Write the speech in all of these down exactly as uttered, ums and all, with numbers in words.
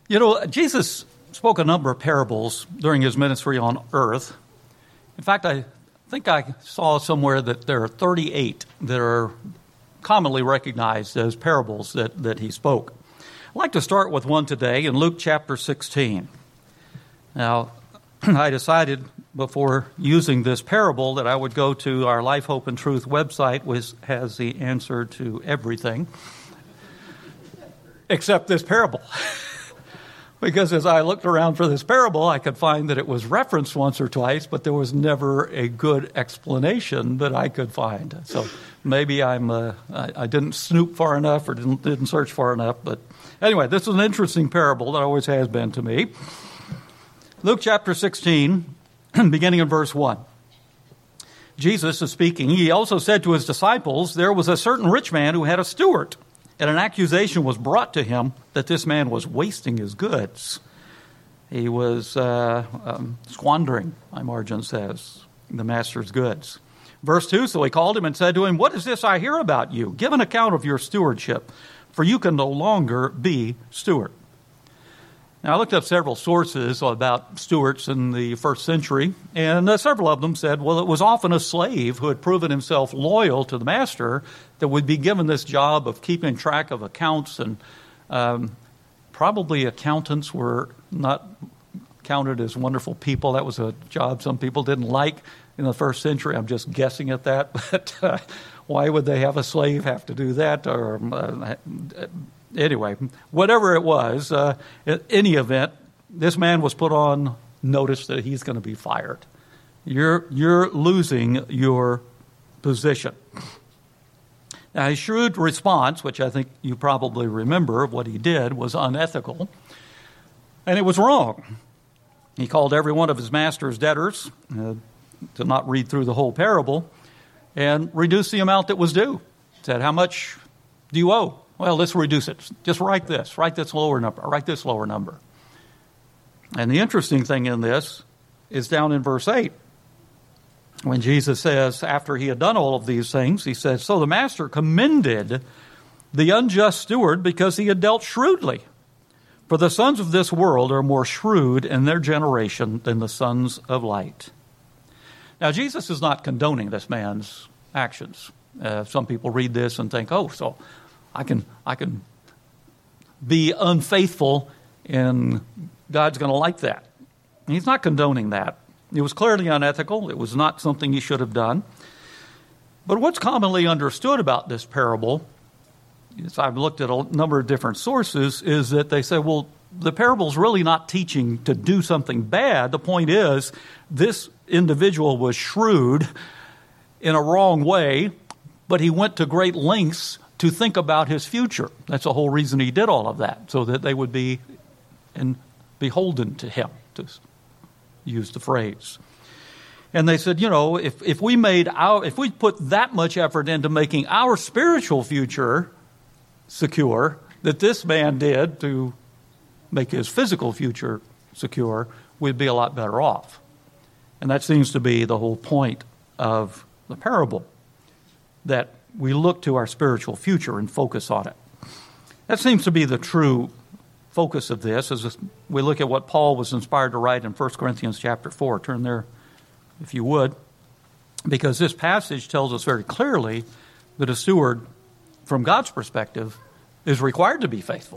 You know, Jesus spoke a number of parables during his ministry on earth. In fact, I think I saw somewhere that there are thirty-eight that are commonly recognized as parables that, that he spoke. I'd like to start with one today in Luke chapter sixteen. Now, I decided before using this parable that I would go to our Life, Hope, and Truth website, which has the answer to everything, except this parable. Because as I looked around for this parable, I could find that it was referenced once or twice, but there was never a good explanation that I could find. So maybe I'm uh, I, I didn't snoop far enough or didn't, didn't search far enough. But anyway, this is an interesting parable that always has been to me. Luke chapter sixteen, beginning in verse one. Jesus is speaking. He also said to his disciples, there was a certain rich man who had a steward, and an accusation was brought to him that this man was wasting his goods. He was uh, um, squandering, my margin says, the master's goods. Verse two, so he called him and said to him, what is this I hear about you? Give an account of your stewardship, for you can no longer be steward. Now, I looked up several sources about stewards in the first century, and uh, several of them said, well, it was often a slave who had proven himself loyal to the master that would be given this job of keeping track of accounts, and um, probably accountants were not counted as wonderful people. That was a job some people didn't like in the first century. I'm just guessing at that, but uh, why would they have a slave have to do that? Or uh, Anyway, whatever it was, uh, in any event, this man was put on notice that he's going to be fired. You're, you're losing your position. Now, his shrewd response, which I think you probably remember of what he did, was unethical, and it was wrong. He called every one of his master's debtors, uh, to not read through the whole parable, and reduced the amount that was due. Said, how much do you owe? Well, let's reduce it. Just write this. Write this lower number. Write this lower number. And the interesting thing in this is down in verse eight. When Jesus says, after he had done all of these things, he says, so the master commended the unjust steward because he had dealt shrewdly. For the sons of this world are more shrewd in their generation than the sons of light. Now, Jesus is not condoning this man's actions. Uh, some people read this and think, oh, so I can I can be unfaithful and God's going to like that. And he's not condoning that. It was clearly unethical. It was not something he should have done. But what's commonly understood about this parable, as I've looked at a number of different sources, is that they say, well, the parable's really not teaching to do something bad. The point is, this individual was shrewd in a wrong way, but he went to great lengths to think about his future. That's the whole reason he did all of that, so that they would be in, beholden to him, to use the phrase. And they said, you know, if, if we made our, if we put that much effort into making our spiritual future secure that this man did to make his physical future secure, we'd be a lot better off. And that seems to be the whole point of the parable, that we look to our spiritual future and focus on it. That seems to be the true focus of this, as we look at what Paul was inspired to write in First Corinthians chapter four. Turn there, if you would, because this passage tells us very clearly that a steward, from God's perspective, is required to be faithful.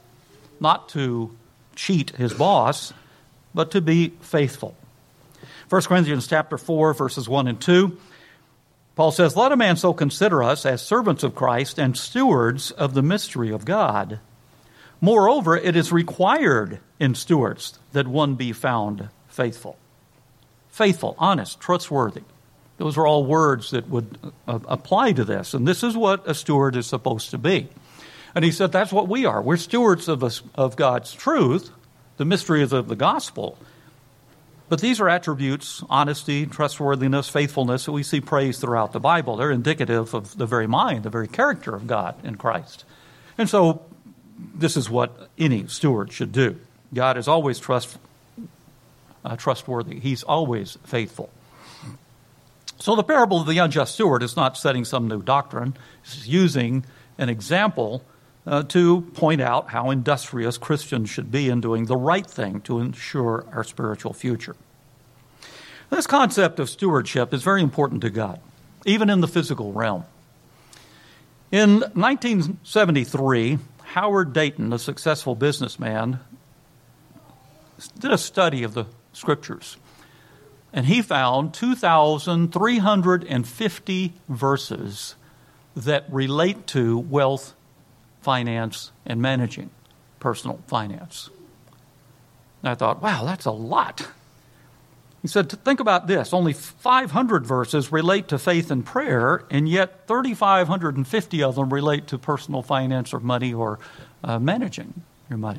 Not to cheat his boss, but to be faithful. First Corinthians chapter four, verses one and two, Paul says, let a man so consider us as servants of Christ and stewards of the mystery of God. Moreover, it is required in stewards that one be found faithful. Faithful, honest, trustworthy. Those are all words that would uh, apply to this. And this is what a steward is supposed to be. And he said that's what we are. We're stewards of, us, of God's truth, the mysteries of the gospel. But these are attributes, honesty, trustworthiness, faithfulness, that we see praised throughout the Bible. They're indicative of the very mind, the very character of God in Christ. And so this is what any steward should do. God is always trust, uh, trustworthy. He's always faithful. So the parable of the unjust steward is not setting some new doctrine. It's using an example uh, to point out how industrious Christians should be in doing the right thing to ensure our spiritual future. This concept of stewardship is very important to God, even in the physical realm. In nineteen seventy-three, Howard Dayton, a successful businessman, did a study of the Scriptures, and he found two thousand three hundred fifty verses that relate to wealth, finance, and managing personal finance. And I thought, wow, that's a lot. He said, think about this. Only five hundred verses relate to faith and prayer, and yet three thousand five hundred fifty of them relate to personal finance or money or uh, managing your money.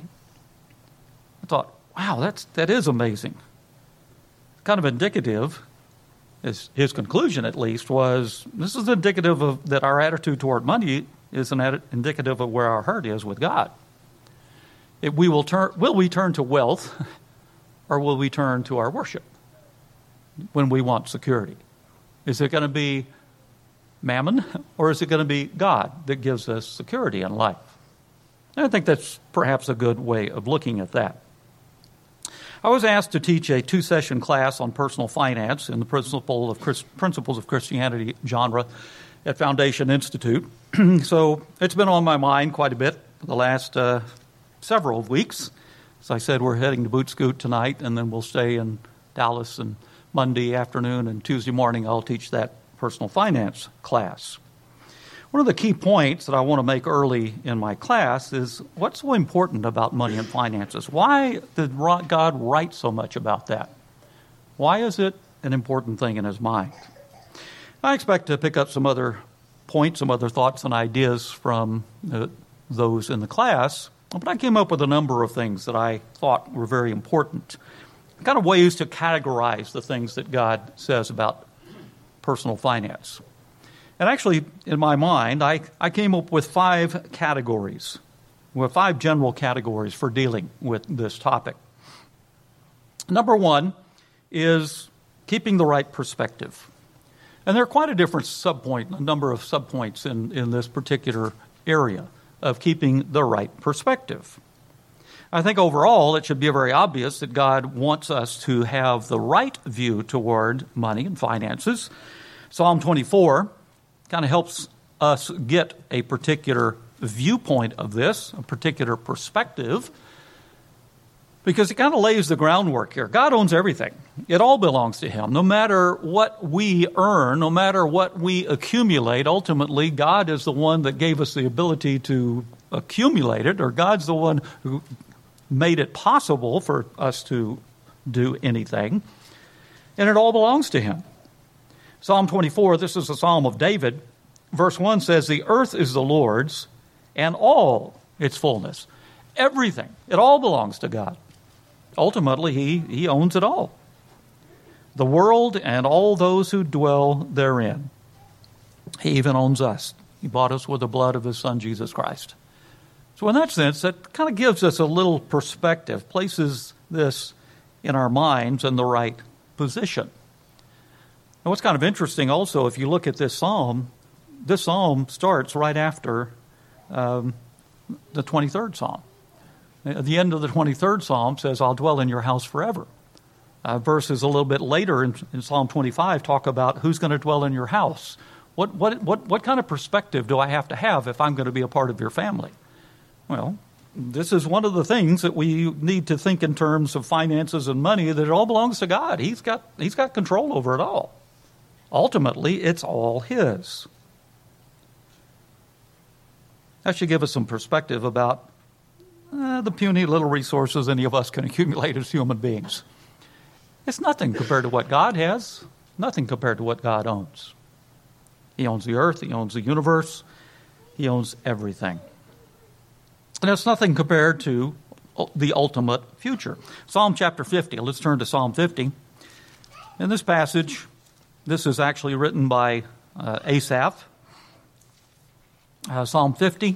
I thought, wow, that's, that is amazing. Kind of indicative, his, his conclusion at least, was this is indicative of that our attitude toward money is an atti- indicative of where our heart is with God. If we will turn, will we turn to wealth or will we turn to our worship when we want security? Is it going to be mammon or is it going to be God that gives us security in life? And I think that's perhaps a good way of looking at that. I was asked to teach a two-session class on personal finance in the Principle of Christ, Principles of Christianity genre at Foundation Institute. So it's been on my mind quite a bit for the last uh, several weeks. As I said, we're heading to Boot Scoot tonight, and then we'll stay in Dallas, and Monday afternoon and Tuesday morning I'll teach that personal finance class. One of the key points that I want to make early in my class is what's so important about money and finances? Why did God write so much about that? Why is it an important thing in his mind? I expect to pick up some other points, some other thoughts and ideas from uh, those in the class, but I came up with a number of things that I thought were very important. Kind of ways to categorize the things that God says about personal finance. And actually, in my mind, I, I came up with five categories, with five general categories for dealing with this topic. Number one is keeping the right perspective. And there are quite a different subpoint, a number of subpoints in, in this particular area of keeping the right perspective. I think overall it should be very obvious that God wants us to have the right view toward money and finances. Psalm twenty-four kind of helps us get a particular viewpoint of this, a particular perspective, because it kind of lays the groundwork here. God owns everything. It all belongs to him. No matter what we earn, no matter what we accumulate, ultimately God is the one that gave us the ability to accumulate it, or God's the one who made it possible for us to do anything, and it all belongs to him. Psalm twenty-four, this is a psalm of David. Verse one says, the earth is the Lord's and all its fullness. Everything, it all belongs to God. Ultimately, he, he owns it all. The world and all those who dwell therein. He even owns us. He bought us with the blood of his Son, Jesus Christ. So in that sense, that kind of gives us a little perspective, places this in our minds in the right position. And what's kind of interesting also, if you look at this psalm, this psalm starts right after um, the twenty-third psalm. At the end of the twenty-third psalm says, I'll dwell in your house forever. Uh, verses a little bit later in, in Psalm twenty-five talk about who's going to dwell in your house. What, what, what, what kind of perspective do I have to have if I'm going to be a part of your family? Well, this is one of the things that we need to think in terms of finances and money, that it all belongs to God. He's got, he's got control over it all. Ultimately, it's all his. That should give us some perspective about uh, the puny little resources any of us can accumulate as human beings. It's nothing compared to what God has, nothing compared to what God owns. He owns the earth, he owns the universe, he owns everything. And it's nothing compared to the ultimate future. Psalm chapter fifty, let's turn to Psalm fifty. In this passage, this is actually written by uh, Asaph. Uh, Psalm fifty,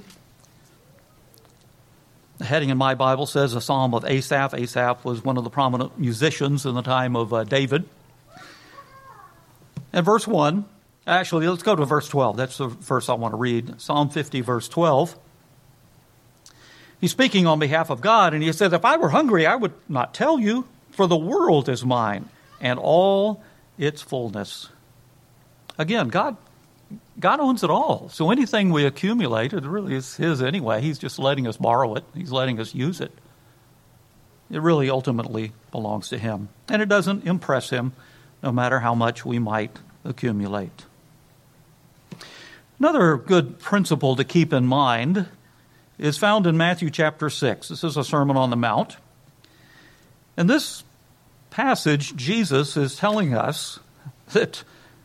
the heading in my Bible says a psalm of Asaph. Asaph was one of the prominent musicians in the time of uh, David. And verse one, actually, let's go to verse twelve. That's the verse I want to read. Psalm fifty, verse twelve. He's speaking on behalf of God, and he says, if I were hungry, I would not tell you, for the world is mine, and all its fullness. Again, God God owns it all. So anything we accumulate, it really is his anyway. He's just letting us borrow it. He's letting us use it. It really ultimately belongs to him. And it doesn't impress him, no matter how much we might accumulate. Another good principle to keep in mind is found in Matthew chapter six. This is a Sermon on the Mount. In this passage, Jesus is telling us that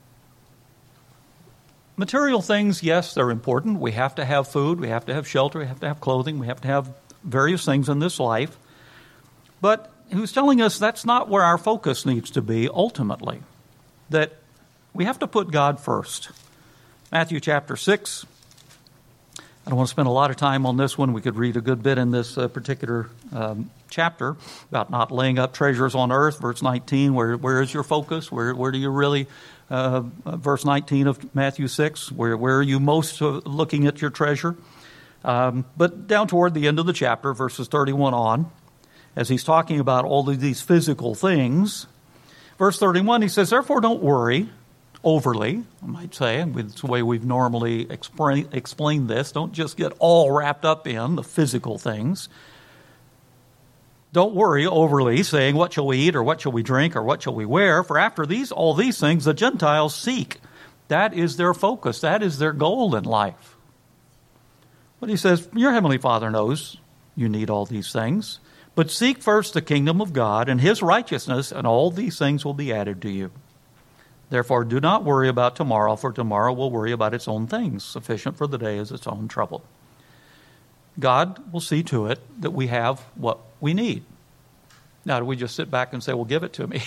material things, yes, they're important. We have to have food, we have to have shelter, we have to have clothing, we have to have various things in this life. But he was telling us that's not where our focus needs to be ultimately, that we have to put God first. Matthew chapter six. I don't want to spend a lot of time on this one. We could read a good bit in this uh, particular um, chapter about not laying up treasures on earth. Verse nineteen, where where is your focus? Where where do you really, uh, verse nineteen of Matthew six, where, where are you most uh, looking at your treasure? Um, but down toward the end of the chapter, verses thirty-one on, as he's talking about all of these physical things, verse thirty-one, he says, therefore don't worry overly, I might say, and it's the way we've normally explain, explained this. Don't just get all wrapped up in the physical things. Don't worry overly, saying, what shall we eat, or what shall we drink, or what shall we wear? For after these, all these things the Gentiles seek. That is their focus. That is their goal in life. But he says, your heavenly Father knows you need all these things. But seek first the kingdom of God and his righteousness, and all these things will be added to you. Therefore, do not worry about tomorrow, for tomorrow will worry about its own things. Sufficient for the day is its own trouble. God will see to it that we have what we need. Now, do we just sit back and say, well, give it to me?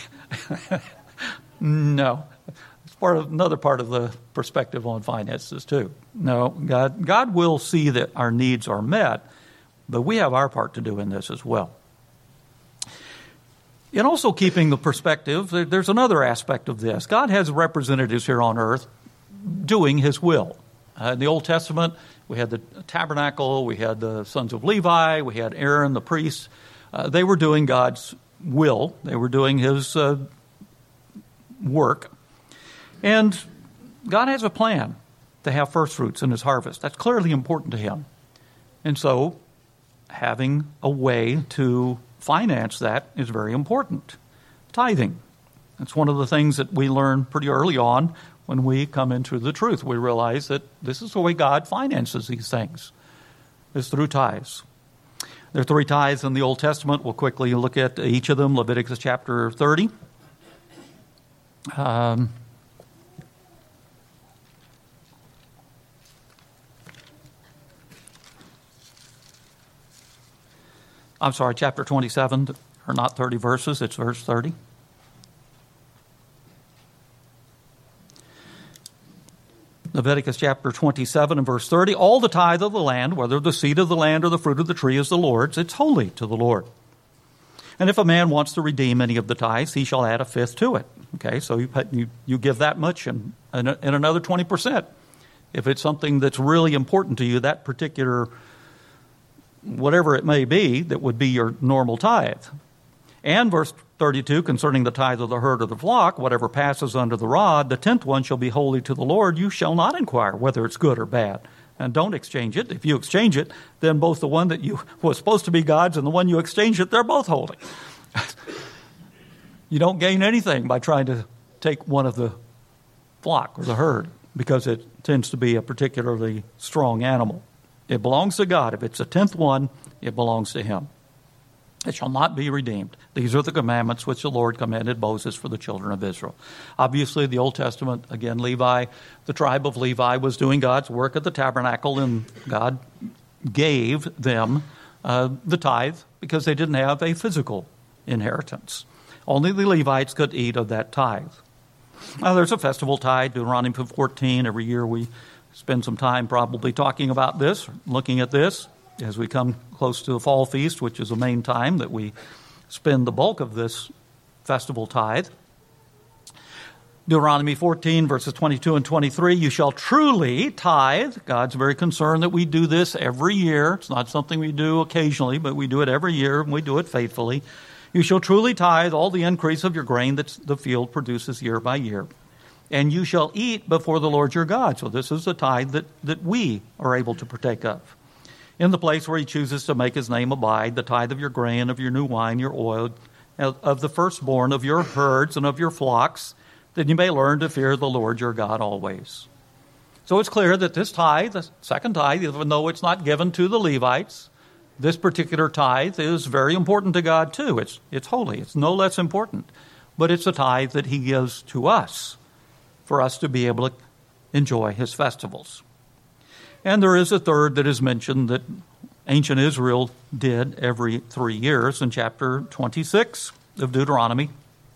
No. It's part of another part of the perspective on finances, too. No, God, God will see that our needs are met, but we have our part to do in this as well. In also keeping the perspective, there's another aspect of this. God has representatives here on earth doing his will. Uh, in the Old Testament, we had the tabernacle, we had the sons of Levi, we had Aaron, the priest. Uh, they were doing God's will. They were doing his uh, work. And God has a plan to have first fruits in his harvest. That's clearly important to him. And so having a way to finance that is very important. Tithing. That's one of the things that we learn pretty early on when we come into the truth. We realize that this is the way God finances these things, is through tithes. There are three tithes in the Old Testament. We'll quickly look at each of them. Leviticus chapter thirty. Um, I'm sorry, chapter twenty-seven, or not thirty verses, it's verse thirty. Leviticus chapter twenty-seven and verse thirty, all the tithe of the land, whether the seed of the land or the fruit of the tree is the Lord's, it's holy to the Lord. And if a man wants to redeem any of the tithes, he shall add a fifth to it. Okay, so you you, you give that much and, and, and another twenty percent. If it's something that's really important to you, that particular whatever it may be, that would be your normal tithe. And verse thirty-two, concerning the tithe of the herd or the flock, whatever passes under the rod, the tenth one shall be holy to the Lord. You shall not inquire whether it's good or bad. And don't exchange it. If you exchange it, then both the one that you was supposed to be God's and the one you exchanged it, they're both holy. You don't gain anything by trying to take one of the flock or the herd, because it tends to be a particularly strong animal. It belongs to God. If it's a tenth one, it belongs to him. It shall not be redeemed. These are the commandments which the Lord commanded Moses for the children of Israel. Obviously, the Old Testament, again, Levi, the tribe of Levi was doing God's work at the tabernacle, and God gave them uh, the tithe because they didn't have a physical inheritance. Only the Levites could eat of that tithe. Now, there's a festival tithe, Deuteronomy fourteen. Every year we spend some time probably talking about this, looking at this, as we come close to the fall feast, which is the main time that we spend the bulk of this festival tithe. Deuteronomy fourteen, verses twenty-two and twenty-three, you shall truly tithe. God's very concerned that we do this every year. It's not something we do occasionally, but we do it every year, and we do it faithfully. You shall truly tithe all the increase of your grain that the field produces year by year. And you shall eat before the Lord your God. So this is the tithe that, that we are able to partake of. In the place where he chooses to make his name abide, the tithe of your grain, of your new wine, your oil, of the firstborn of your herds and of your flocks, that you may learn to fear the Lord your God always. So it's clear that this tithe, the second tithe, even though it's not given to the Levites, this particular tithe is very important to God too. It's, it's holy. It's no less important. But it's a tithe that he gives to us for us to be able to enjoy his festivals. And there is a third that is mentioned that ancient Israel did every three years in chapter twenty-six of Deuteronomy,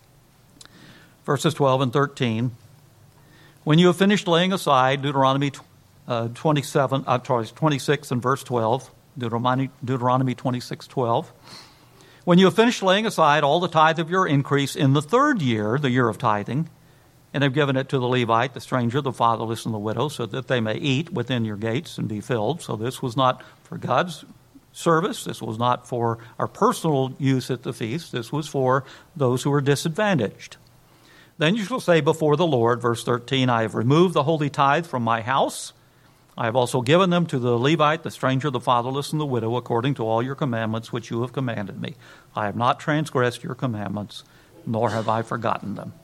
verses twelve and thirteen. When you have finished laying aside, Deuteronomy uh, twenty-seven, uh, twenty-six and verse twelve, Deuteronomy, Deuteronomy twenty-six, twelve. When you have finished laying aside all the tithe of your increase in the third year, the year of tithing, and have given it to the Levite, the stranger, the fatherless, and the widow, so that they may eat within your gates and be filled. So this was not for God's service. This was not for our personal use at the feast. This was for those who were disadvantaged. Then you shall say before the Lord, verse thirteen, I have removed the holy tithe from my house. I have also given them to the Levite, the stranger, the fatherless, and the widow, according to all your commandments which you have commanded me. I have not transgressed your commandments, nor have I forgotten them.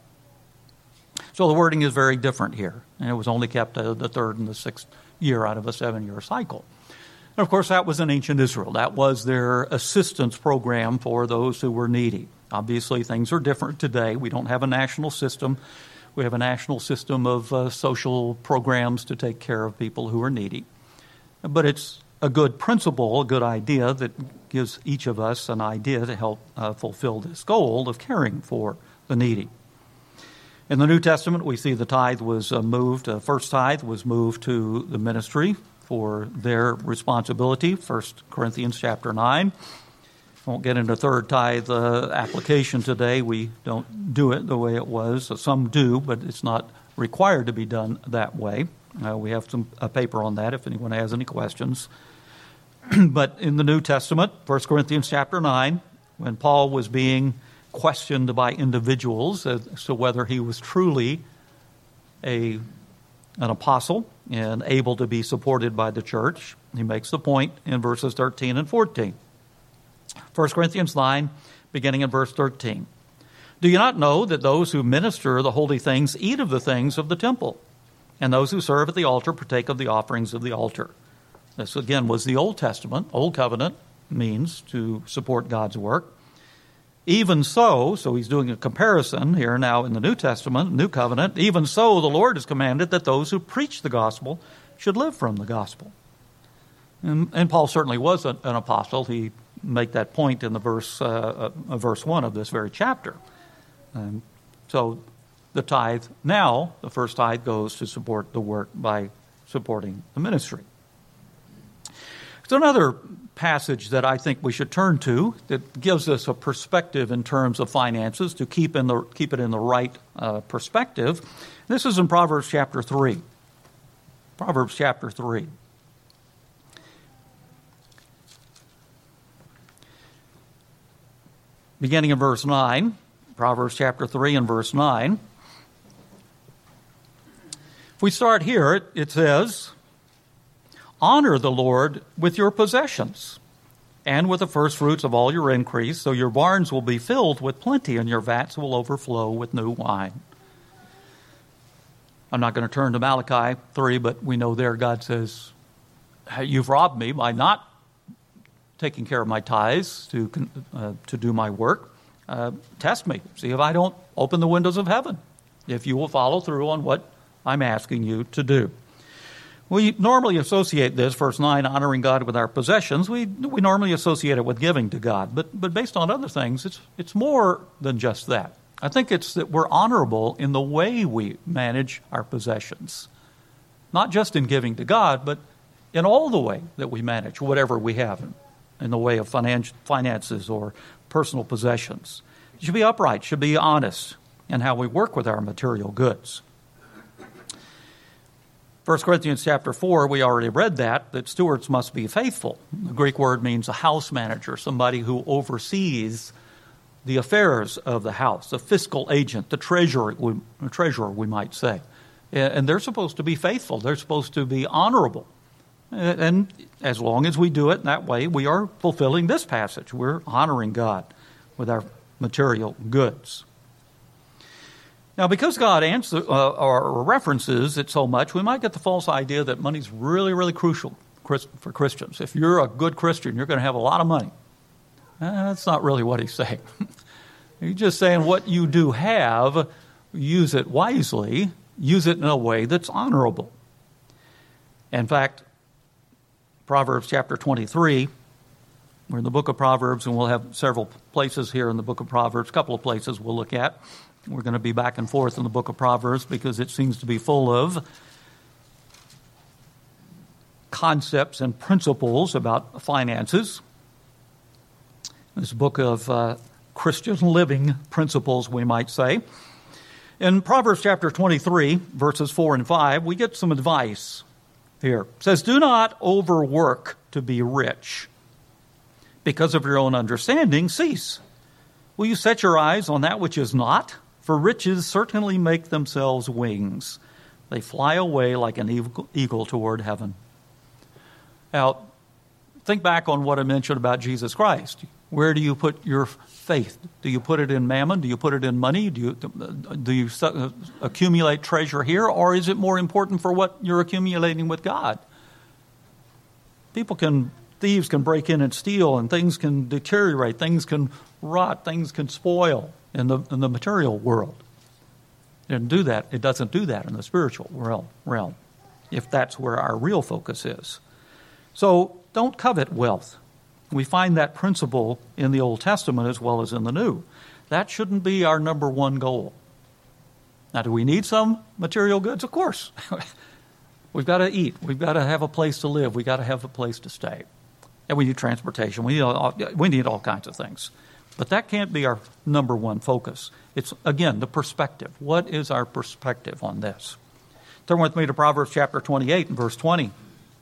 So the wording is very different here. And it was only kept uh, the third and the sixth year out of a seven-year cycle. And of course, that was in ancient Israel. That was their assistance program for those who were needy. Obviously, things are different today. We don't have a national system. We have a national system of uh, social programs to take care of people who are needy. But it's a good principle, a good idea that gives each of us an idea to help uh, fulfill this goal of caring for the needy. In the New Testament, we see the tithe was uh, moved, uh, first tithe was moved to the ministry for their responsibility, First Corinthians chapter nine. I won't get into third tithe uh, application today. We don't do it the way it was. Some do, but it's not required to be done that way. Uh, we have some a paper on that if anyone has any questions. But in the New Testament, First Corinthians chapter nine, when Paul was being questioned by individuals as to whether he was truly a an apostle and able to be supported by the church, he makes the point in verses thirteen and fourteen. First Corinthians nine, beginning in verse thirteen. Do you not know that those who minister the holy things eat of the things of the temple, and those who serve at the altar partake of the offerings of the altar? This, again, was the Old Testament. Old covenant means to support God's work. Even so, so he's doing a comparison here now in the New Testament, New Covenant, even so the Lord has commanded that those who preach the gospel should live from the gospel. And, and Paul certainly was a, an apostle. He made that point in the verse, uh, uh, verse one of this very chapter. Um, so the tithe now, the first tithe goes to support the work by supporting the ministry. There's another passage that I think we should turn to that gives us a perspective in terms of finances to keep in the keep it in the right uh, perspective. This is in Proverbs chapter three. Proverbs chapter three. Beginning in verse nine, Proverbs chapter three and verse nine. If we start here, it, it says, honor the Lord with your possessions and with the first fruits of all your increase, so your barns will be filled with plenty and your vats will overflow with new wine. I'm not going to turn to Malachi three, but we know there God says, you've robbed me by not taking care of my tithes to uh, to do my work. Uh, test me. See if I don't open the windows of heaven, if you will follow through on what I'm asking you to do. We normally associate this, verse nine, honoring God with our possessions. We we normally associate it with giving to God. But but based on other things, it's it's more than just that. I think it's that we're honorable in the way we manage our possessions. Not just in giving to God, but in all the way that we manage whatever we have in, in the way of finan- finances or personal possessions. It should be upright, should be honest. and how we work with our material goods. First Corinthians chapter four, we already read that, that stewards must be faithful. The Greek word means a house manager, somebody who oversees the affairs of the house, the fiscal agent, the treasurer, we, the treasurer, we might say. And they're supposed to be faithful. They're supposed to be honorable. And as long as we do it in that way, we are fulfilling this passage. We're honoring God with our material goods. Now, because God answer, uh, or references it so much, we might get the false idea that money's really, really crucial for Christians. If you're a good Christian, you're going to have a lot of money. Uh, that's not really what he's saying. He's just saying what you do have, use it wisely, use it in a way that's honorable. In fact, Proverbs chapter twenty-three, we're in the book of Proverbs, and we'll have several places here in the book of Proverbs, a couple of places we'll look at. We're going to be back and forth in the book of Proverbs because it seems to be full of concepts and principles about finances. This book of uh, Christian living principles, we might say. In Proverbs chapter twenty-three, verses four and five, we get some advice here. It says, "Do not overwork to be rich. Because of your own understanding, cease. Will you set your eyes on that which is not? For riches certainly make themselves wings. They fly away like an eagle toward heaven." Now, think back on what I mentioned about Jesus Christ. Where do you put your faith? Do you put it in mammon? Do you put it in money? Do you, do you accumulate treasure here? Or is it more important for what you're accumulating with God? People can, thieves can break in and steal, and things can deteriorate, things can rot, things can spoil in the in the material world. It doesn't do that. It doesn't do that in the spiritual realm, if that's where our real focus is. So don't covet wealth. We find that principle in the Old Testament as well as in the New. That shouldn't be our number one goal. Now, do we need some material goods? Of course. We've got to eat. We've got to have a place to live. We've got to have a place to stay. And we need transportation. We need all, we need all kinds of things. But that can't be our number one focus. It's, again, the perspective. What is our perspective on this? Turn with me to Proverbs chapter twenty-eight and verse twenty.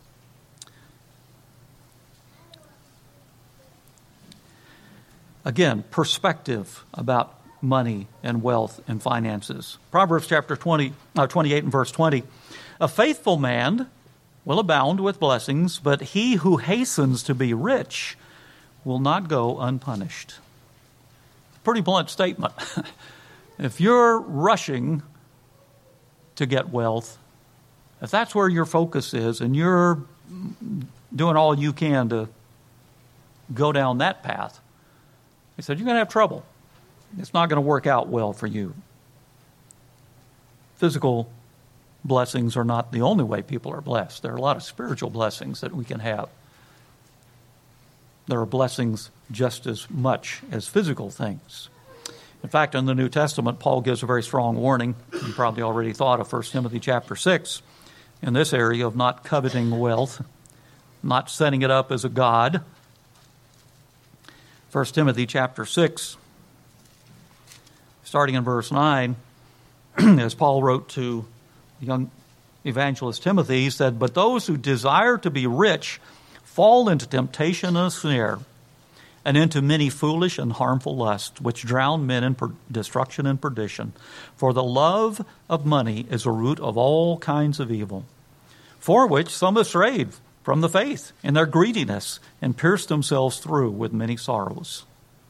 Again, perspective about money and wealth and finances. Proverbs chapter twenty, uh, twenty-eight and verse twenty. "A faithful man will abound with blessings, but he who hastens to be rich will not go unpunished." Pretty blunt statement. If you're rushing to get wealth, if that's where your focus is and you're doing all you can to go down that path, he said, you're going to have trouble. It's not going to work out well for you. Physical blessings are not the only way people are blessed. There are a lot of spiritual blessings that we can have. There are blessings just as much as physical things. In fact, in the New Testament, Paul gives a very strong warning. You probably already thought of First Timothy chapter six in this area of not coveting wealth, not setting it up as a god. First Timothy chapter six, starting in verse nine, as Paul wrote to the young evangelist Timothy, he said, "But those who desire to be rich fall into temptation and a snare, and into many foolish and harmful lusts, which drown men in per- destruction and perdition. For the love of money is a root of all kinds of evil, for which some have strayed from the faith in their greediness and pierced themselves through with many sorrows."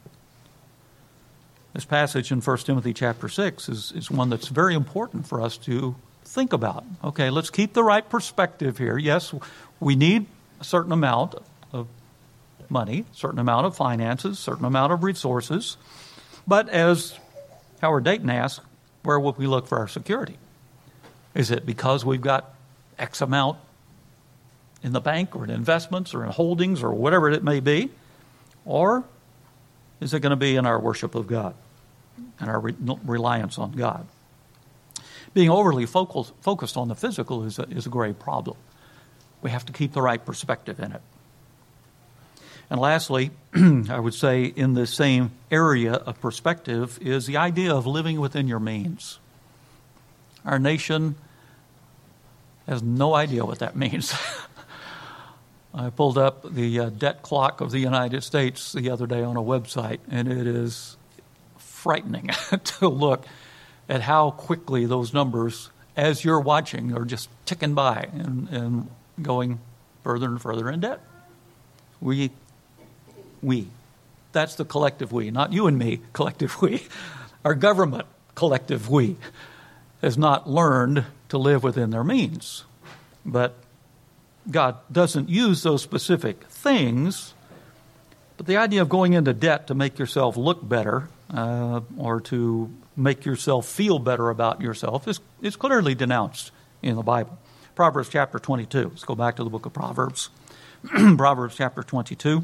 This passage in First Timothy chapter six is, is one that's very important for us to think about. Okay, let's keep the right perspective here. Yes, we need a certain amount of money, a certain amount of finances, a certain amount of resources. But as Howard Dayton asked, where will we look for our security? Is it because we've got X amount in the bank or in investments or in holdings or whatever it may be? Or is it going to be in our worship of God and our re- reliance on God? Being overly focused, focused on the physical is a, is a grave problem. We have to keep the right perspective in it. And lastly, I would say in the same area of perspective is the idea of living within your means. Our nation has no idea what that means. I pulled up the uh, debt clock of the United States the other day on a website, and it is frightening to look at how quickly those numbers, as you're watching, are just ticking by and, and going further and further in debt. We, we, that's the collective we, not you and me, collective we. Our government, collective we, has not learned to live within their means. But God doesn't use those specific things, but the idea of going into debt to make yourself look better uh, or to make yourself feel better about yourself is, is clearly denounced in the Bible. Proverbs chapter twenty-two. Let's go back to the book of Proverbs. Proverbs chapter twenty-two.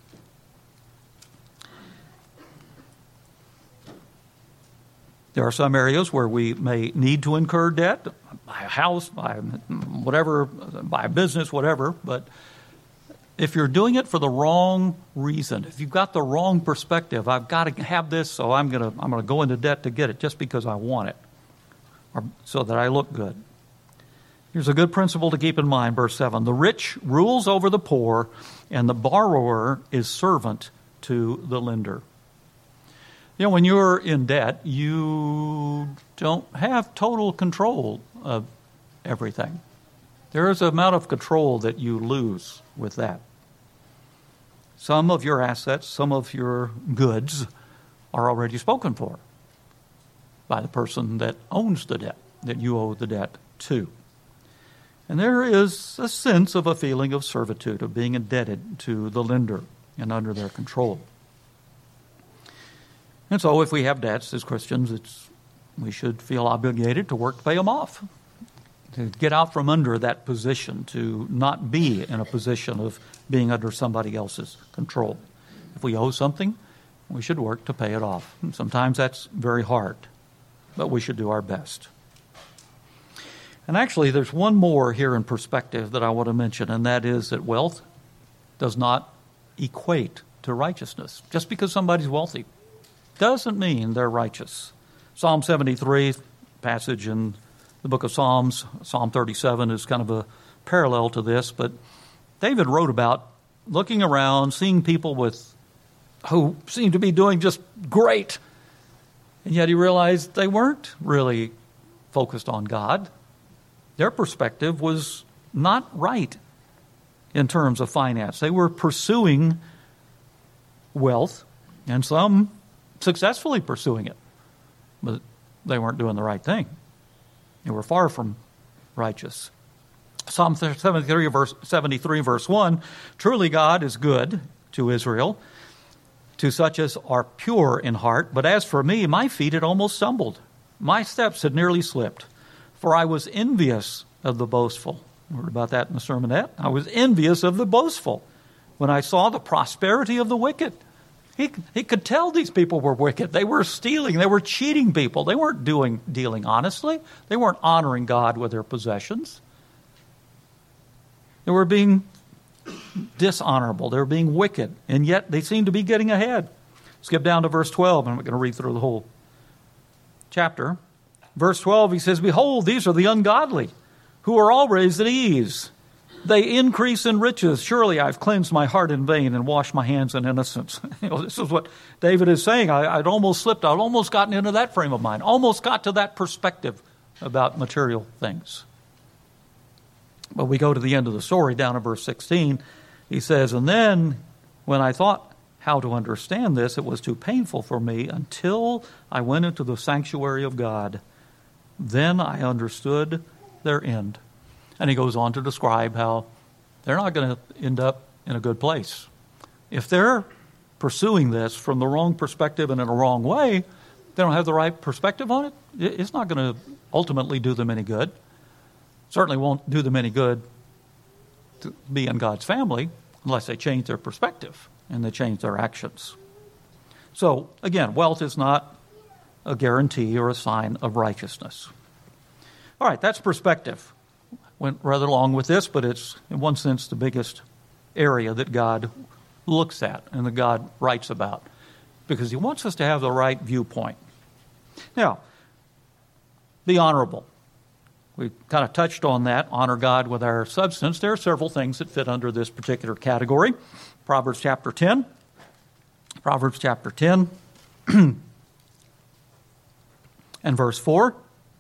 There are some areas where we may need to incur debt, buy a house, buy whatever, buy a business, whatever. But if you're doing it for the wrong reason, if you've got the wrong perspective, I've got to have this, so I'm going to I'm going to go into debt to get it just because I want it, or so that I look good. Here's a good principle to keep in mind, verse seven. The rich rules over the poor, and the borrower is servant to the lender. You know, when you're in debt, you don't have total control of everything. There is an amount of control that you lose with that. Some of your assets, some of your goods are already spoken for by the person that owns the debt, that you owe the debt to. And there is a sense of a feeling of servitude, of being indebted to the lender and under their control. And so if we have debts as Christians, it's, we should feel obligated to work to pay them off, to get out from under that position, to not be in a position of being under somebody else's control. If we owe something, we should work to pay it off. And sometimes that's very hard, but we should do our best. And actually, there's one more here in perspective that I want to mention, and that is that wealth does not equate to righteousness. Just because somebody's wealthy doesn't mean they're righteous. Psalm seventy-three, passage in the book of Psalms, Psalm thirty-seven is kind of a parallel to this, but David wrote about looking around, seeing people with who seemed to be doing just great, and yet he realized they weren't really focused on God. Their perspective was not right in terms of finance. They were pursuing wealth, and some successfully pursuing it, but they weren't doing the right thing. They were far from righteous. Psalm seventy-three, verse seventy-three, verse one, truly God is good to Israel, to such as are pure in heart. But as for me, my feet had almost stumbled. My steps had nearly slipped, for I was envious of the boastful. We heard about that in the sermonette. I was envious of the boastful when I saw the prosperity of the wicked. He, he could tell these people were wicked. They were stealing. They were cheating people. They weren't doing dealing honestly. They weren't honoring God with their possessions. They were being dishonorable. They were being wicked. And yet they seemed to be getting ahead. Skip down to verse twelve, and I'm going to read through the whole chapter. Verse twelve, he says, behold, these are the ungodly, who are always at ease. They increase in riches. Surely I've cleansed my heart in vain and washed my hands in innocence. You know, this is what David is saying. I, I'd almost slipped. I'd almost gotten into that frame of mind. Almost got to that perspective about material things. But we go to the end of the story, down in verse sixteen. He says, and then when I thought how to understand this, it was too painful for me until I went into the sanctuary of God. Then I understood their end. And he goes on to describe how they're not going to end up in a good place. If they're pursuing this from the wrong perspective and in a wrong way, they don't have the right perspective on it, it's not going to ultimately do them any good. Certainly won't do them any good to be in God's family unless they change their perspective and they change their actions. So, again, wealth is not a guarantee or a sign of righteousness. All right, that's perspective. Went rather long with this, but it's, in one sense, the biggest area that God looks at and that God writes about, because he wants us to have the right viewpoint. Now, be honorable. We kind of touched on that, honor God with our substance. There are several things that fit under this particular category. Proverbs chapter ten. Proverbs chapter ten and verse four.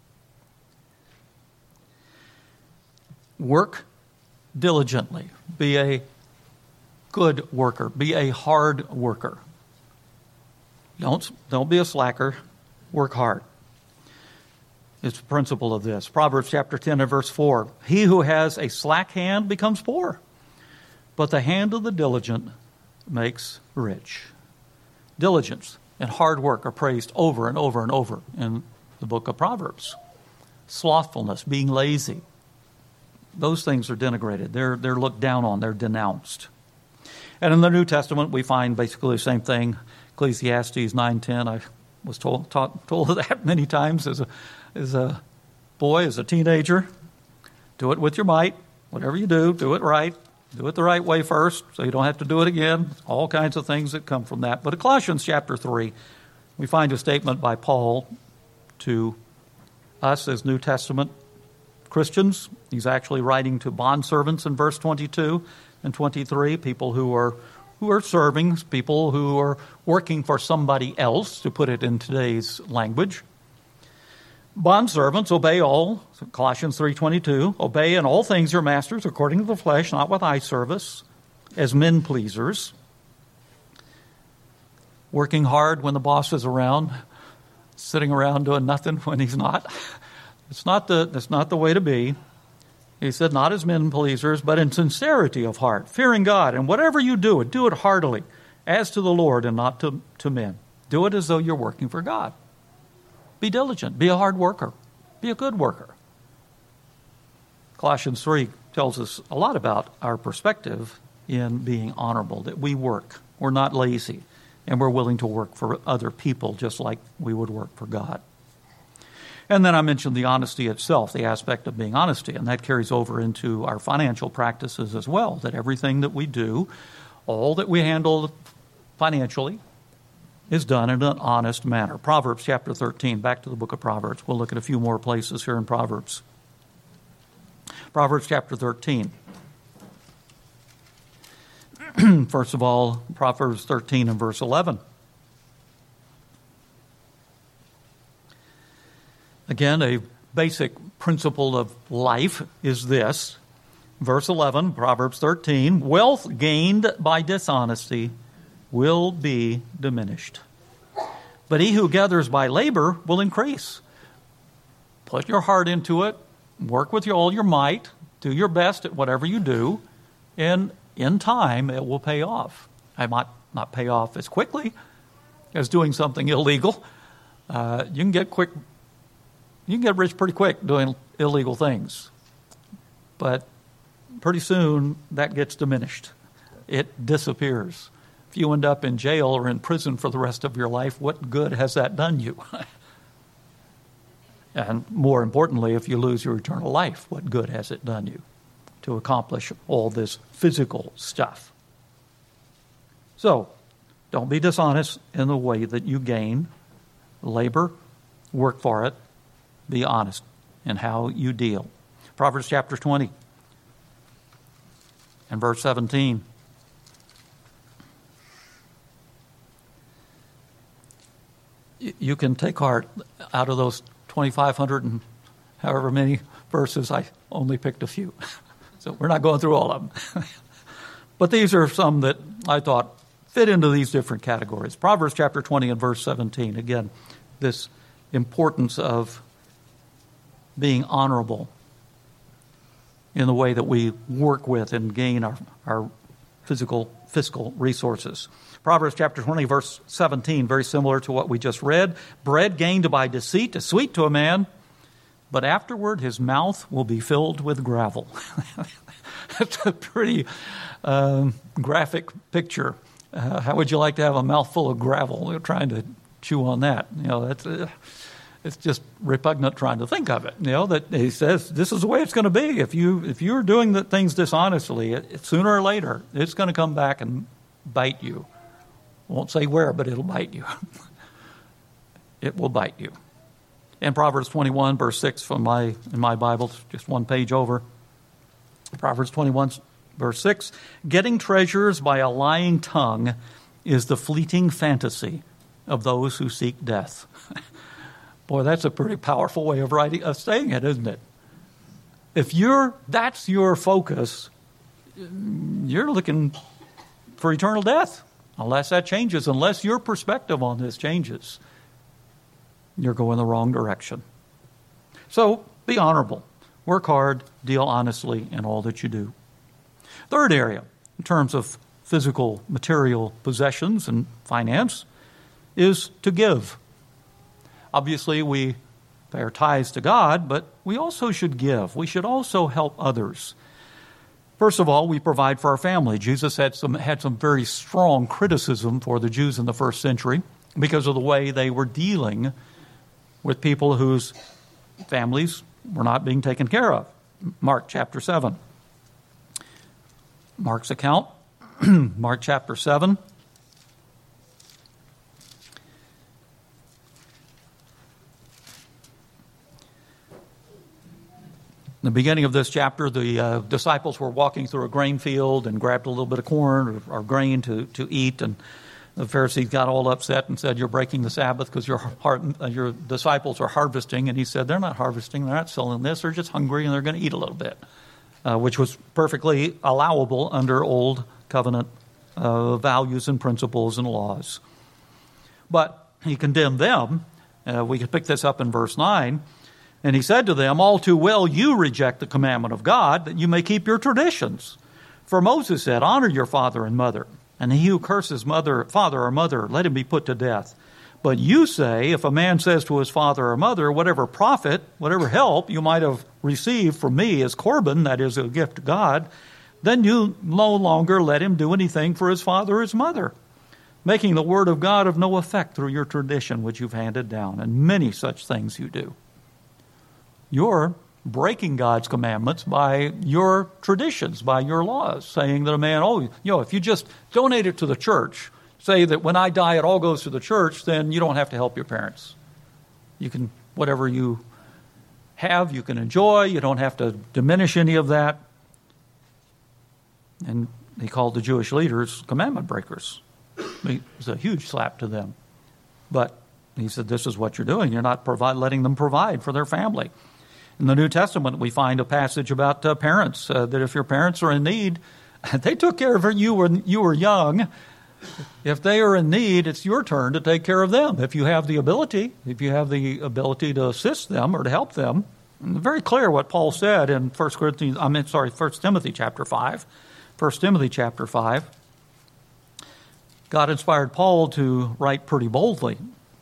Work diligently. Be a good worker. Be a hard worker. Don't, don't be a slacker. Work hard. It's the principle of this. Proverbs chapter ten and verse four. He who has a slack hand becomes poor, but the hand of the diligent makes rich. Diligence and hard work are praised over and over and over in the book of Proverbs. Slothfulness, being lazy, those things are denigrated. They're, they're looked down on. They're denounced. And in the New Testament, we find basically the same thing. Ecclesiastes nine ten. I was told, taught, told that many times as a, as a boy, as a teenager. Do it with your might. Whatever you do, do it right. Do it the right way first, so you don't have to do it again. All kinds of things that come from that. But in Colossians chapter three, we find a statement by Paul to us as New Testament Christians. He's actually writing to bondservants in verse twenty-two and twenty-three, people who are who are serving, people who are working for somebody else, to put it in today's language. Bondservants, obey all, Colossians three twenty-two, obey in all things your masters according to the flesh, not with eye service, as men pleasers, working hard when the boss is around, sitting around doing nothing when he's not. It's not the, that's not the way to be. He said, not as men pleasers, but in sincerity of heart, fearing God. And whatever you do, do it heartily, as to the Lord and not to, to men. Do it as though you're working for God. Be diligent. Be a hard worker. Be a good worker. Colossians three tells us a lot about our perspective in being honorable, that we work. We're not lazy, and we're willing to work for other people just like we would work for God. And then I mentioned the honesty itself, the aspect of being honesty, and that carries over into our financial practices as well, that everything that we do, all that we handle financially, is done in an honest manner. Proverbs chapter thirteen, back to the book of Proverbs. We'll look at a few more places here in Proverbs. Proverbs chapter thirteen. First of all, Proverbs thirteen and verse eleven. Again, a basic principle of life is this. Verse eleven, Proverbs thirteen, wealth gained by dishonesty will be diminished, but he who gathers by labor will increase. Put your heart into it. Work with your, all your might. Do your best at whatever you do, and in time it will pay off. I might not pay off as quickly as doing something illegal. Uh, you can get quick. You can get rich pretty quick doing illegal things, but pretty soon that gets diminished. It disappears. If you end up in jail or in prison for the rest of your life, what good has that done you? And more importantly, if you lose your eternal life, what good has it done you to accomplish all this physical stuff? So, don't be dishonest in the way that you gain labor, work for it. Be honest in how you deal. Proverbs chapter twenty and verse seventeen. You can take heart out of those twenty-five hundred and however many verses. I only picked a few. So we're not going through all of them. But these are some that I thought fit into these different categories. Proverbs chapter twenty and verse seventeen. Again, this importance of being honorable in the way that we work with and gain our, our physical, fiscal resources. Proverbs chapter twenty, verse seventeen, very similar to what we just read. Bread gained by deceit is sweet to a man, but afterward his mouth will be filled with gravel. That's a pretty um, graphic picture. Uh, how would you like to have a mouthful of gravel? You're trying to chew on that. You know, that's uh, it's just repugnant trying to think of it. You know, that he says this is the way it's going to be. If you if you're doing the things dishonestly, it, it, sooner or later it's going to come back and bite you. I won't say where, but it'll bite you. It will bite you. In Proverbs twenty-one, verse six from my in my Bible, just one page over. Proverbs twenty-one, verse six, getting treasures by a lying tongue is the fleeting fantasy of those who seek death. Boy, that's a pretty powerful way of writing, of saying it, isn't it? If you're that's your focus, you're looking for eternal death. Unless that changes, unless your perspective on this changes, you're going the wrong direction. So be honorable. Work hard. Deal honestly in all that you do. Third area, in terms of physical, material possessions and finance, is to give. Obviously, we pay our tithes to God, but we also should give. We should also help others. First of all, we provide for our family. Jesus had some had some very strong criticism for the Jews in the first century because of the way they were dealing with people whose families were not being taken care of. Mark chapter seven. Mark's account, Mark chapter seven. In the beginning of this chapter, the uh, disciples were walking through a grain field and grabbed a little bit of corn or, or grain to, to eat, and the Pharisees got all upset and said, "You're breaking the Sabbath because your heart, uh, your disciples are harvesting." And he said, "They're not harvesting, they're not selling this, they're just hungry and they're going to eat a little bit," uh, which was perfectly allowable under Old Covenant uh, values and principles and laws. But he condemned them. Uh, we can pick this up in verse nine. And he said to them, "All too well you reject the commandment of God, that you may keep your traditions. For Moses said, 'Honor your father and mother, and he who curses mother, father or mother, let him be put to death.' But you say, if a man says to his father or mother, 'Whatever profit, whatever help you might have received from me as Corban,' that is a gift to God, then you no longer let him do anything for his father or his mother, making the word of God of no effect through your tradition which you've handed down. And many such things you do." You're breaking God's commandments by your traditions, by your laws, saying that a man, oh, you know, if you just donate it to the church, say that when I die it all goes to the church, then you don't have to help your parents. You can, whatever you have, you can enjoy. You don't have to diminish any of that. And he called the Jewish leaders commandment breakers. It was a huge slap to them. But he said, this is what you're doing. You're not provide, letting them provide for their family. In the New Testament, we find a passage about uh, parents, uh, that if your parents are in need, they took care of you when you were young. If they are in need, it's your turn to take care of them. If you have the ability, if you have the ability to assist them or to help them. And very clear what Paul said in First Corinthians, I mean, sorry, First Timothy chapter five. First Timothy chapter five. God inspired Paul to write pretty boldly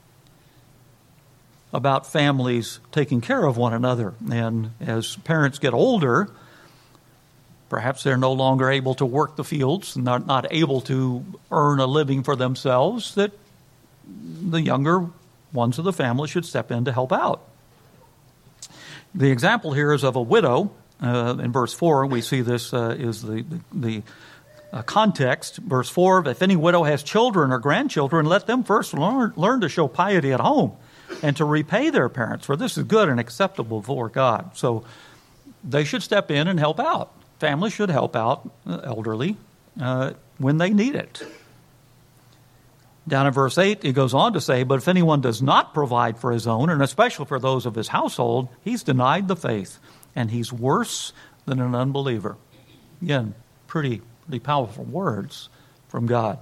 about families taking care of one another. And as parents get older, perhaps they're no longer able to work the fields, not, not able to earn a living for themselves, that the younger ones of the family should step in to help out. The example here is of a widow. Uh, in verse four, we see this uh, is the, the, the uh, context. Verse four, if any widow has children or grandchildren, let them first learn, learn to show piety at home and to repay their parents, for this is good and acceptable before God. So they should step in and help out. Families should help out elderly uh, when they need it. Down in verse eight, he goes on to say, but if anyone does not provide for his own, and especially for those of his household, he's denied the faith, and he's worse than an unbeliever. Again, pretty, pretty powerful words from God.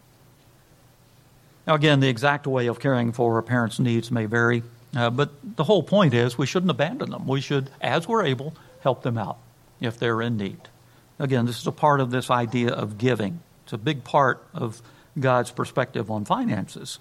Now, again, the exact way of caring for a parent's needs may vary, uh, but the whole point is we shouldn't abandon them. We should, as we're able, help them out if they're in need. Again, this is a part of this idea of giving. It's a big part of God's perspective on finances.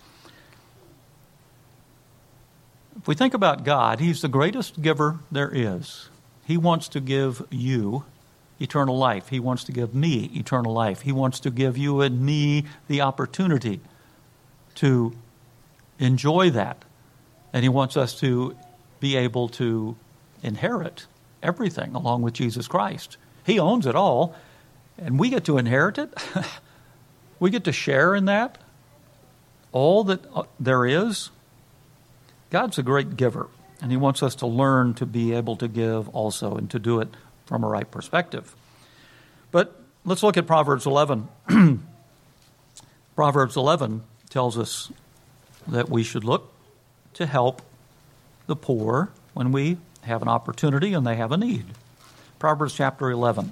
If we think about God, He's the greatest giver there is. He wants to give you eternal life. He wants to give me eternal life. He wants to give you and me the opportunity to enjoy that. And He wants us to be able to inherit everything along with Jesus Christ. He owns it all, and we get to inherit it. We get to share in that. All that there is. God's a great giver, and he wants us to learn to be able to give also and to do it from a right perspective. But let's look at Proverbs eleven. Proverbs eleven tells us that we should look to help the poor when we have an opportunity and they have a need. Proverbs chapter eleven.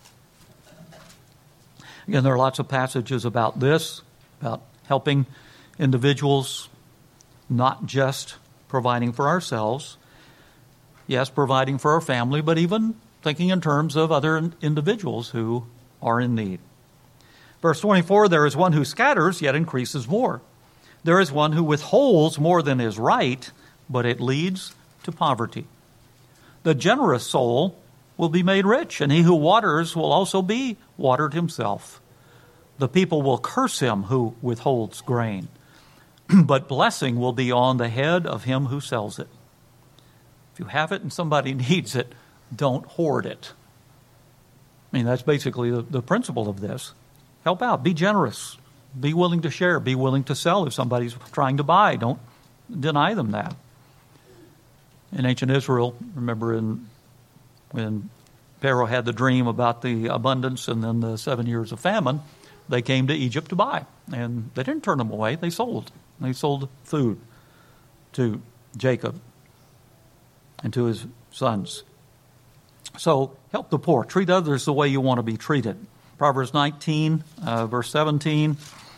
Again, there are lots of passages about this, about helping individuals, not just providing for ourselves. Yes, providing for our family, but even thinking in terms of other individuals who are in need. Verse twenty-four, there is one who scatters, yet increases more. There is one who withholds more than is right, but it leads to poverty. The generous soul will be made rich, and he who waters will also be watered himself. The people will curse him who withholds grain, but blessing will be on the head of him who sells it. If you have it and somebody needs it, don't hoard it. I mean, that's basically the, the principle of this. Help out. Be generous. Be willing to share. Be willing to sell if somebody's trying to buy. Don't deny them that. In ancient Israel, remember in, when Pharaoh had the dream about the abundance and then the seven years of famine, they came to Egypt to buy. And they didn't turn them away. They sold. They sold food to Jacob and to his sons. So help the poor. Treat others the way you want to be treated. Proverbs nineteen, uh, verse seventeen.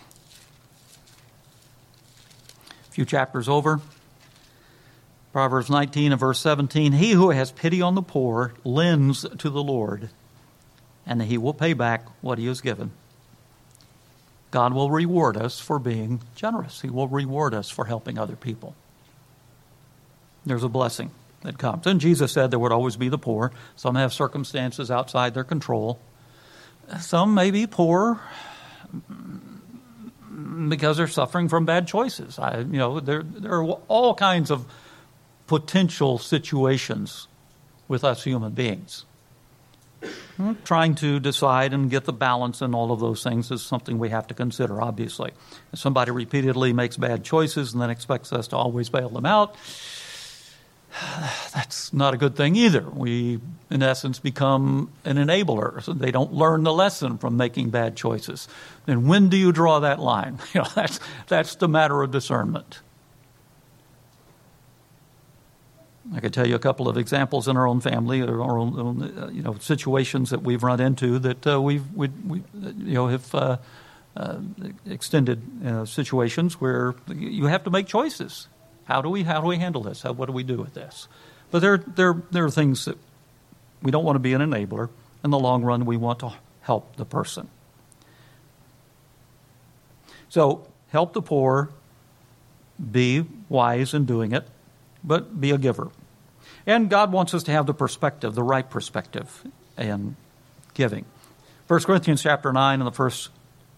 A few chapters over. Proverbs nineteen and verse seventeen. He who has pity on the poor lends to the Lord, and he will pay back what he has given. God will reward us for being generous. He will reward us for helping other people. There's a blessing that comes. And Jesus said there would always be the poor. Some have circumstances outside their control. Some may be poor because they're suffering from bad choices. I, you know, there, there are all kinds of potential situations with us human beings. Trying to decide and get the balance in all of those things is something we have to consider, obviously. If somebody repeatedly makes bad choices and then expects us to always bail them out, that's not a good thing either. We, in essence, become an enabler. So they don't learn the lesson from making bad choices. Then when do you draw that line? You know, that's that's the matter of discernment. I could tell you a couple of examples in our own family, or our own, uh, you know, situations that we've run into that uh, we've, we, we, you know, have uh, uh, extended uh, situations where you have to make choices. How do we how do we handle this? How, what do we do with this? But there there there are things that we don't want to be an enabler. In the long run, we want to help the person. So help the poor. Be wise in doing it, but be a giver. And God wants us to have the perspective, the right perspective in giving. First Corinthians chapter nine, and the first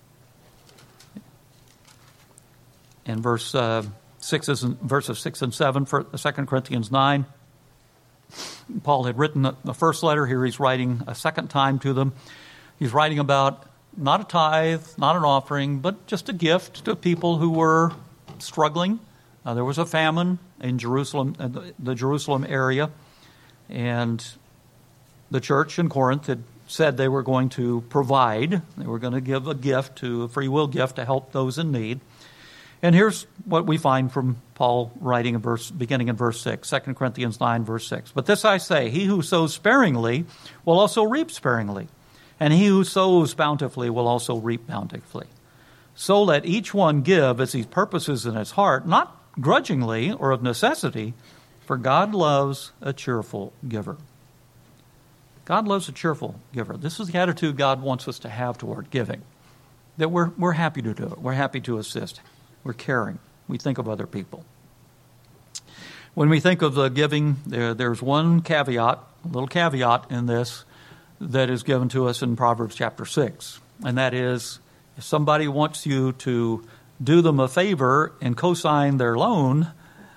in verse. Uh, Six is verses six and seven for Second Corinthians nine. Paul had written the first letter. Here he's writing a second time to them. He's writing about not a tithe, not an offering, but just a gift to people who were struggling. Uh, there was a famine in Jerusalem, uh, the, the Jerusalem area, and the church in Corinth had said they were going to provide. They were going to give a gift, to a free will gift, to help those in need. And here's what we find from Paul writing in verse, beginning in verse six, Second Corinthians nine, verse six. But this I say, he who sows sparingly will also reap sparingly, and he who sows bountifully will also reap bountifully. So let each one give as he purposes in his heart, not grudgingly or of necessity, for God loves a cheerful giver. God loves a cheerful giver. This is the attitude God wants us to have toward giving, that we're, we're happy to do it. We're happy to assist. We're caring. We think of other people. When we think of the giving, there, there's one caveat, a little caveat in this that is given to us in Proverbs chapter six. And that is, if somebody wants you to do them a favor and co-sign their loan,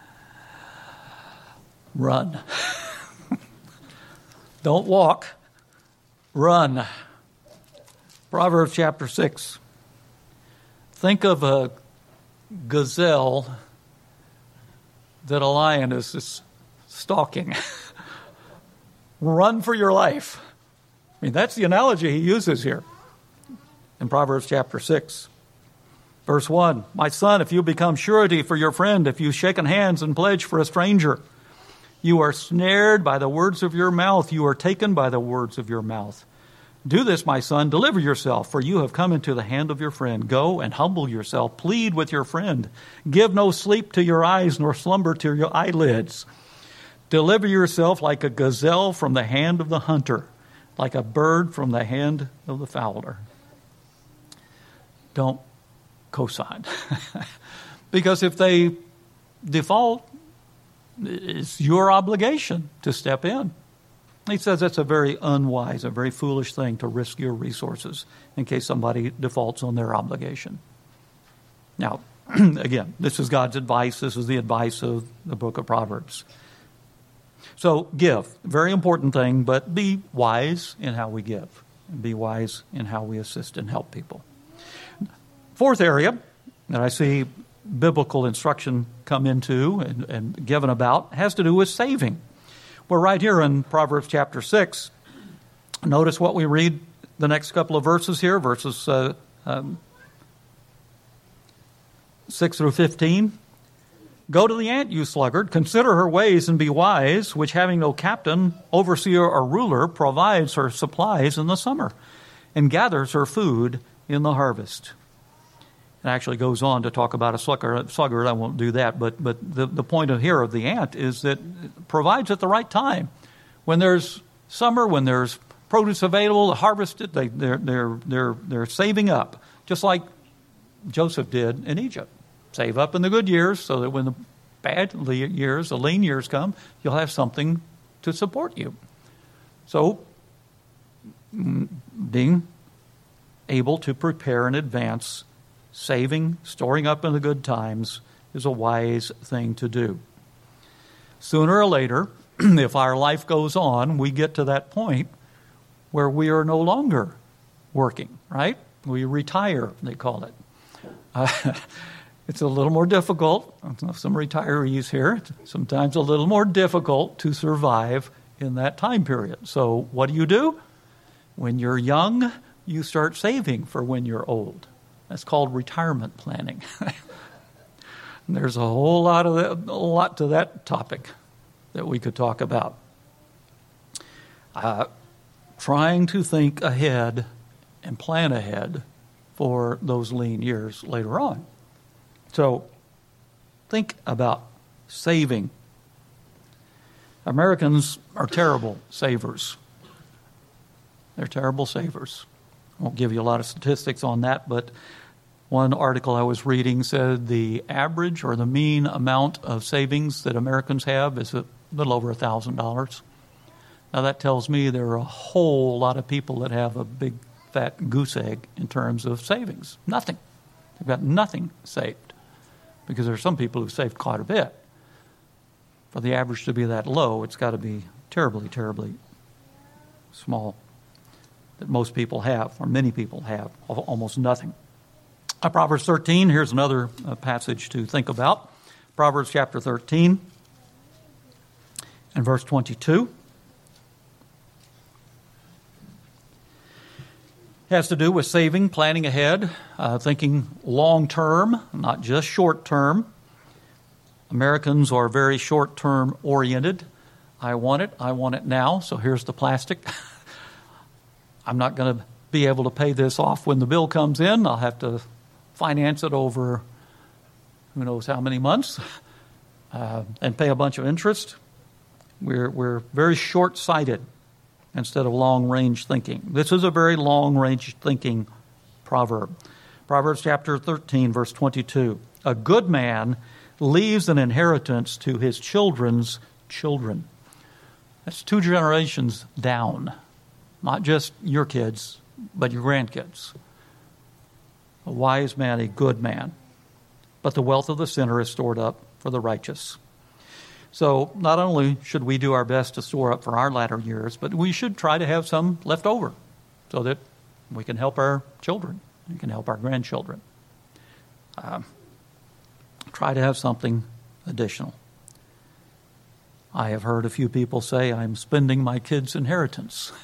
run. Don't walk. Run. Proverbs chapter six. Think of a gazelle that a lion is just stalking. Run for your life. I mean, that's the analogy he uses here in Proverbs chapter six. Verse one, my son, if you become surety for your friend, if you shaken hands and pledge for a stranger, you are snared by the words of your mouth. You are taken by the words of your mouth. Do this, my son, deliver yourself, for you have come into the hand of your friend. Go and humble yourself. Plead with your friend. Give no sleep to your eyes, nor slumber to your eyelids. Deliver yourself like a gazelle from the hand of the hunter, like a bird from the hand of the fowler. Don't cosign. Because if they default, it's your obligation to step in. He says that's a very unwise, a very foolish thing to risk your resources in case somebody defaults on their obligation. Now, again, this is God's advice. This is the advice of the book of Proverbs. So give, very important thing, but be wise in how we give. And be wise in how we assist and help people. Fourth area that I see biblical instruction come into and, and given about has to do with saving. We're right here in Proverbs chapter six. Notice what we read the next couple of verses here, verses uh, um, six through fifteen. Go to the ant, you sluggard, consider her ways and be wise, which having no captain, overseer, or ruler, provides her supplies in the summer and gathers her food in the harvest. It actually goes on to talk about a sluggard. sluggard. I won't do that, but but the, the point of here of the ant is that it provides at the right time. When there's summer, when there's produce available, harvested, they, they're, they're, they're, they're saving up, just like Joseph did in Egypt. Save up in the good years so that when the bad years, the lean years come, you'll have something to support you. So being able to prepare in advance, saving, storing up in the good times is a wise thing to do. Sooner or later, if our life goes on, we get to that point where we are no longer working, right? We retire, they call it. Uh, it's a little more difficult. Some retirees here, sometimes a little more difficult to survive in that time period. So what do you do? When you're young, you start saving for when you're old. That's called retirement planning. There's a whole lot of that, a lot to that topic that we could talk about. Uh, trying to think ahead and plan ahead for those lean years later on. So think about saving. Americans are terrible savers. They're terrible savers. I won't give you a lot of statistics on that, but one article I was reading said the average or the mean amount of savings that Americans have is a little over one thousand dollars. Now that tells me there are a whole lot of people that have a big fat goose egg in terms of savings. Nothing. They've got nothing saved because there are some people who saved quite a bit. For the average to be that low, it's got to be terribly, terribly small that most people have, or many people have, almost nothing. Uh, Proverbs thirteen, here's another uh, passage to think about. Proverbs chapter thirteen and verse twenty-two. It has to do with saving, planning ahead, uh, thinking long-term, not just short-term. Americans are very short-term oriented. I want it, I want it now, so here's the plastic. I'm not going to be able to pay this off when the bill comes in. I'll have to finance it over who knows how many months uh, and pay a bunch of interest. We're, we're very short-sighted instead of long-range thinking. This is a very long-range thinking proverb. Proverbs chapter thirteen, verse twenty-two. A good man leaves an inheritance to his children's children. That's two generations down. Not just your kids, but your grandkids. A wise man, a good man. But the wealth of the sinner is stored up for the righteous. So not only should we do our best to store up for our latter years, but we should try to have some left over so that we can help our children, we can help our grandchildren. uh, try to have something additional. I have heard a few people say, I'm spending my kids' inheritance.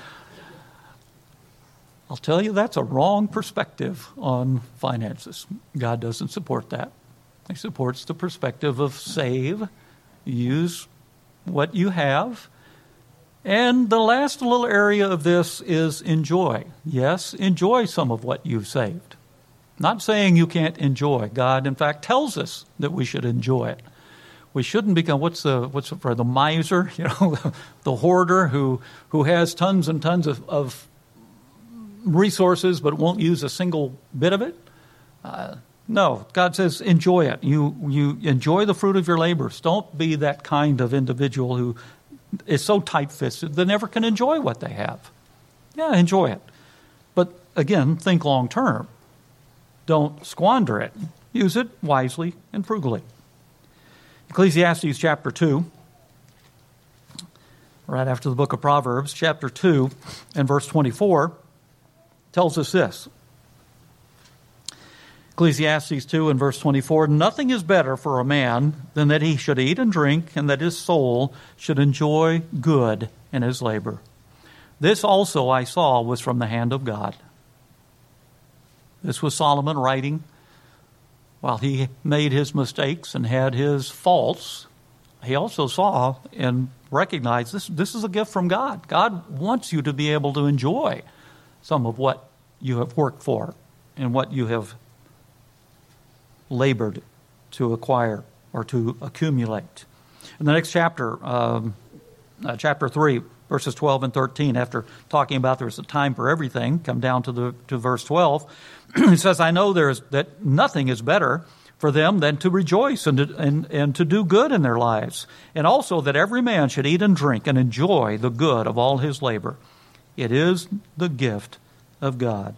I'll tell you, that's a wrong perspective on finances. God doesn't support that. He supports the perspective of save, use what you have. And the last little area of this is enjoy. Yes, enjoy some of what you've saved. Not saying you can't enjoy. God, in fact, tells us that we should enjoy it. We shouldn't become, what's the, what's the, for the miser, you know, the hoarder who, who has tons and tons of, of resources but won't use a single bit of it. Uh, no, God says enjoy it. You, you enjoy the fruit of your labors. Don't be that kind of individual who is so tight-fisted they never can enjoy what they have. Yeah, enjoy it. But again, think long-term. Don't squander it. Use it wisely and frugally. Ecclesiastes chapter two, right after the book of Proverbs, chapter two and verse twenty-four, tells us this. Ecclesiastes two and verse twenty-four, nothing is better for a man than that he should eat and drink, and that his soul should enjoy good in his labor. This also I saw was from the hand of God. This was Solomon writing while he made his mistakes and had his faults. He also saw and recognized this, this is a gift from God. God wants you to be able to enjoy some of what you have worked for and what you have labored to acquire or to accumulate. In the next chapter, um, uh, chapter three, verses twelve and thirteen, after talking about there's a time for everything, come down to the to verse twelve. It says, I know there is that nothing is better for them than to rejoice and to, and, and to do good in their lives, and also that every man should eat and drink and enjoy the good of all his labor. It is the gift of God.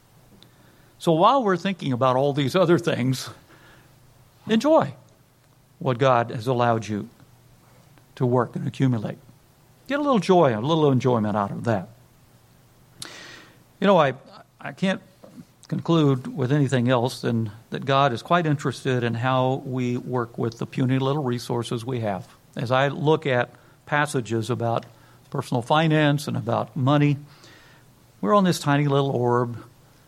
So while we're thinking about all these other things, enjoy what God has allowed you to work and accumulate. Get a little joy, a little enjoyment out of that. You know, I I can't conclude with anything else than that God is quite interested in how we work with the puny little resources we have. As I look at passages about personal finance and about money, we're on this tiny little orb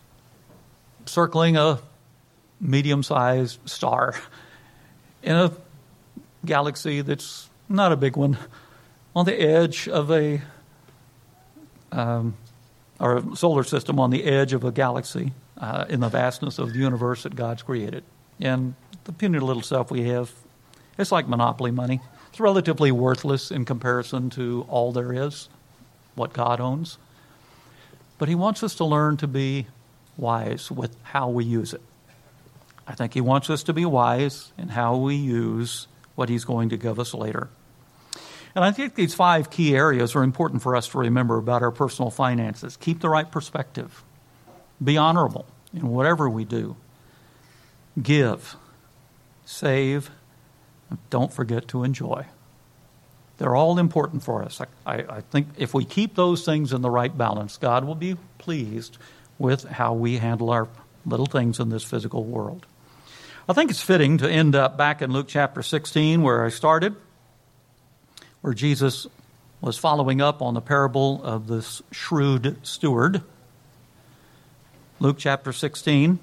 circling a medium-sized star in a galaxy that's not a big one, on the edge of a um, or a solar system on the edge of a galaxy uh, in the vastness of the universe that God's created. And the puny little stuff we have, it's like monopoly money. It's relatively worthless in comparison to all there is, what God owns. But he wants us to learn to be wise with how we use it. I think he wants us to be wise in how we use what he's going to give us later. And I think these five key areas are important for us to remember about our personal finances. Keep the right perspective. Be honorable in whatever we do. Give. Save. And don't forget to enjoy. They're all important for us. I, I think if we keep those things in the right balance, God will be pleased with how we handle our little things in this physical world. I think it's fitting to end up back in Luke chapter sixteen where I started, where Jesus was following up on the parable of this shrewd steward. Luke chapter sixteen,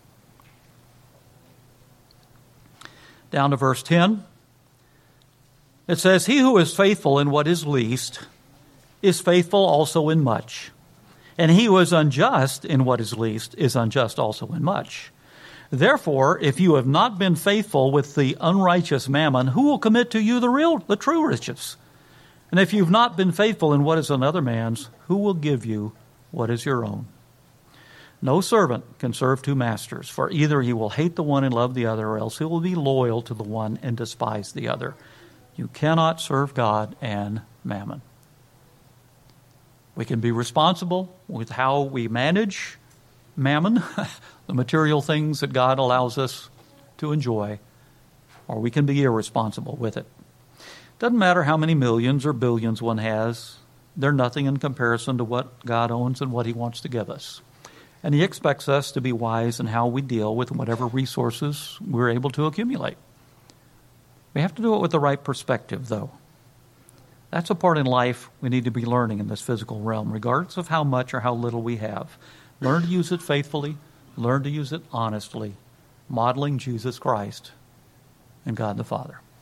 down to verse ten. It says, he who is faithful in what is least is faithful also in much. And he who is unjust in what is least is unjust also in much. Therefore, if you have not been faithful with the unrighteous mammon, who will commit to you the real, the true riches? And if you've not been faithful in what is another man's, who will give you what is your own? No servant can serve two masters, for either he will hate the one and love the other, or else he will be loyal to the one and despise the other. You cannot serve God and mammon. We can be responsible with how we manage mammon, the material things that God allows us to enjoy, or we can be irresponsible with it. Doesn't matter how many millions or billions one has, they're nothing in comparison to what God owns and what he wants to give us. And he expects us to be wise in how we deal with whatever resources we're able to accumulate. We have to do it with the right perspective, though. That's a part in life we need to be learning in this physical realm, regardless of how much or how little we have. Learn to use it faithfully. Learn to use it honestly, modeling Jesus Christ and God the Father.